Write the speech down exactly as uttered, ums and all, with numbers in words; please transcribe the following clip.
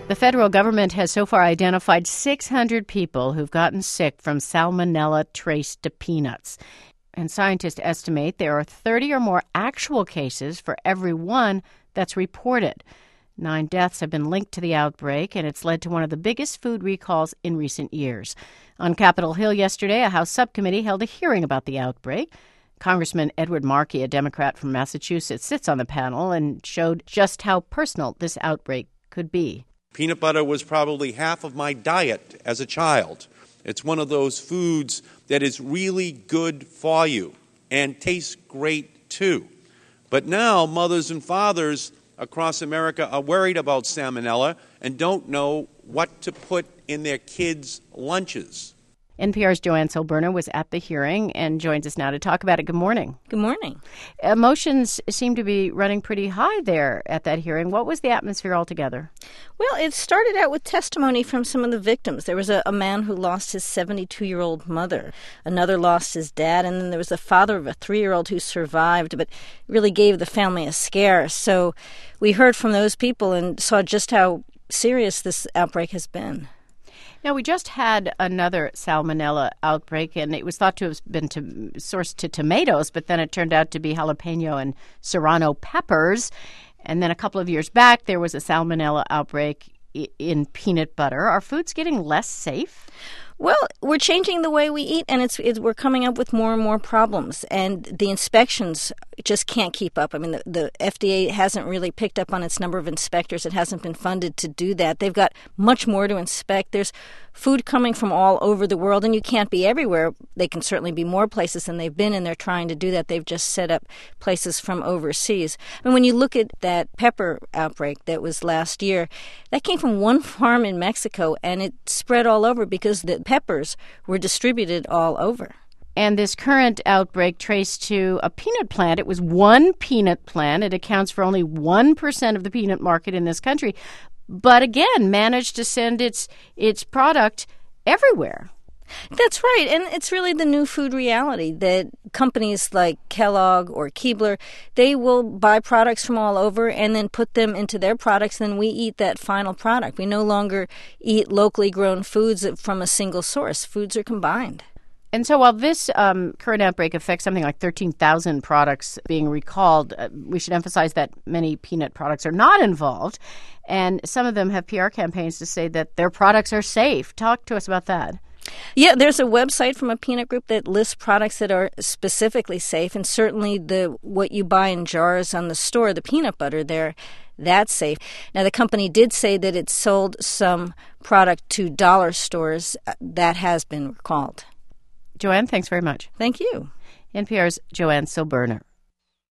The federal government has so far identified six hundred people who've gotten sick from salmonella traced to peanuts. And scientists estimate there are thirty or more actual cases for every one that's reported. Nine deaths have been linked to the outbreak, and it's led to one of the biggest food recalls in recent years. On Capitol Hill yesterday, a House subcommittee held a hearing about the outbreak. Congressman Edward Markey, a Democrat from Massachusetts, sits on the panel and showed just how personal this outbreak could be. Peanut butter was probably half of my diet as a child. It's one of those foods that is really good for you and tastes great too. But now mothers and fathers across America are worried about salmonella and don't know what to put in their kids' lunches. N P R's Joanne Silberner was at the hearing and joins us now to talk about it. Good morning. Good morning. Emotions seem to be running pretty high there at that hearing. What was the atmosphere altogether? Well, it started out with testimony from some of the victims. There was a, a man who lost his seventy-two-year-old mother. Another lost his dad. And then there was the father of a three-year-old who survived, but really gave the family a scare. So we heard from those people and saw just how serious this outbreak has been. Now, we just had another salmonella outbreak, and it was thought to have been to, sourced to tomatoes, but then it turned out to be jalapeno and serrano peppers. And then a couple of years back, there was a salmonella outbreak in peanut butter. Are foods getting less safe? Well, we're changing the way we eat, and it's, it's we're coming up with more and more problems, and the inspections just can't keep up. I mean, the, the F D A hasn't really picked up on its number of inspectors. It hasn't been funded to do that. They've got much more to inspect. There's food coming from all over the world, and you can't be everywhere. They can certainly be more places than they've been, and they're trying to do that. They've just set up places from overseas. I mean, when you look at that pepper outbreak that was last year, that came from one farm in Mexico, and it spread all over because the peppers were distributed all over. And this current outbreak traced to a peanut plant. It was one peanut plant. It accounts for only one percent of the peanut market in this country. But again, managed to send its its product everywhere. That's right. And it's really the new food reality that companies like Kellogg or Keebler, they will buy products from all over and then put them into their products. Then we eat that final product. We no longer eat locally grown foods from a single source. Foods are combined. And so while this um, current outbreak affects something like thirteen thousand products being recalled, uh, we should emphasize that many peanut products are not involved. And some of them have P R campaigns to say that their products are safe. Talk to us about that. Yeah, there's a website from a peanut group that lists products that are specifically safe. And certainly the what you buy in jars on the store, the peanut butter there, that's safe. Now, the company did say that it sold some product to dollar stores. That has been recalled. Joanne, thanks very much. Thank you. N P R's Joanne Silberner.